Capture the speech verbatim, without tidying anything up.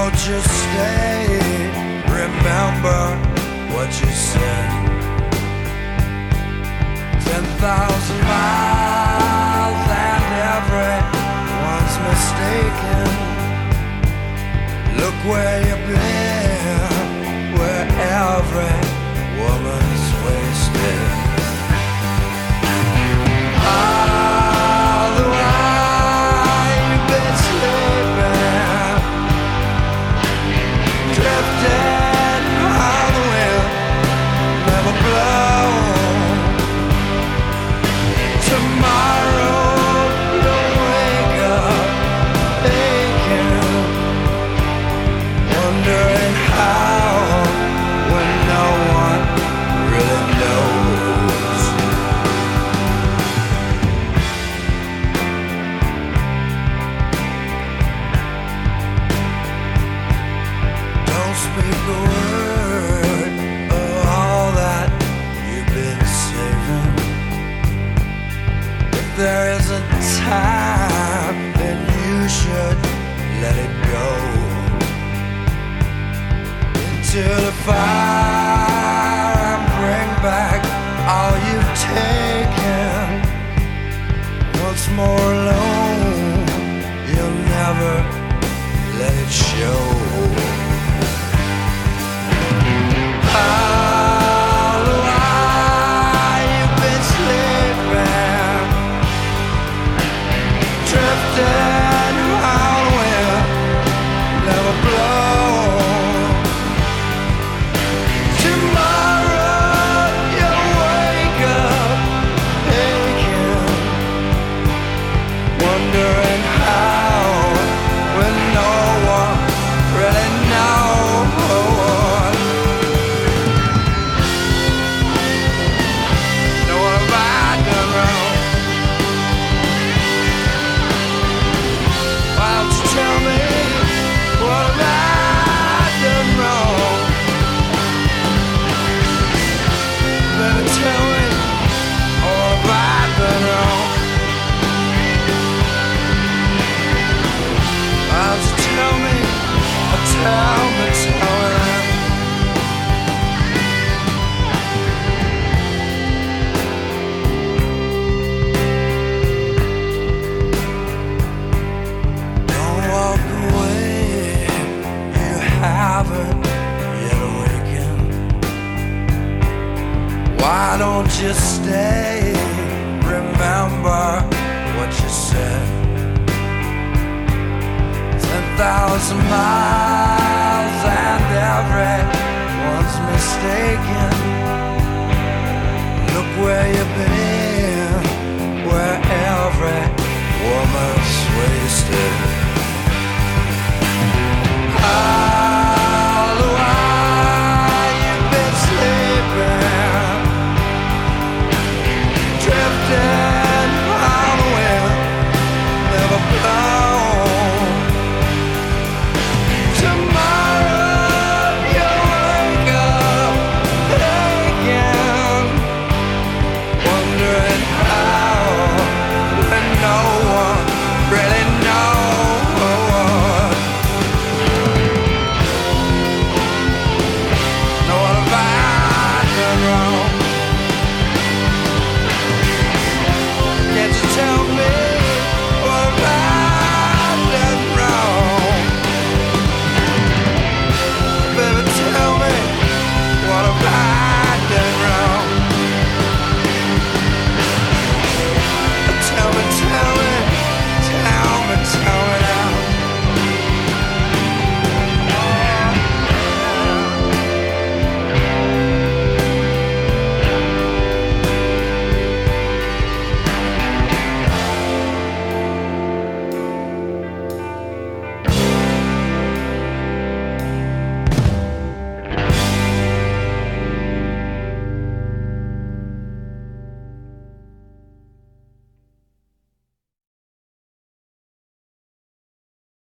don't you stay? Remember what you said. Ten thousand miles and everyone's mistaken. Look where you've been, where every woman's wasted. All the while you've been sleeping, drifting on the wind, never blow. Tomorrow you'll wake up aching, wondering how, when no one really knows. Don't speak a word of all that you've been saving. If there is a time, then you should let it go into the fire and bring back all you've taken. Once more alone, you'll never let it show. All the while you've been sleeping, drifting around the wind, never blow. Tomorrow you'll wake up aching, wondering how, when no one really knows. Know what have I done wrong? Why don't you tell me what have I done wrong? Baby, tell me what have I done wrong? Why don't you tell me, or tell me, tell me. Don't walk away, you haven't yet awakened. Why don't you stay? Remember what you said. Ten thousand miles and everyone's mistaken. Look where you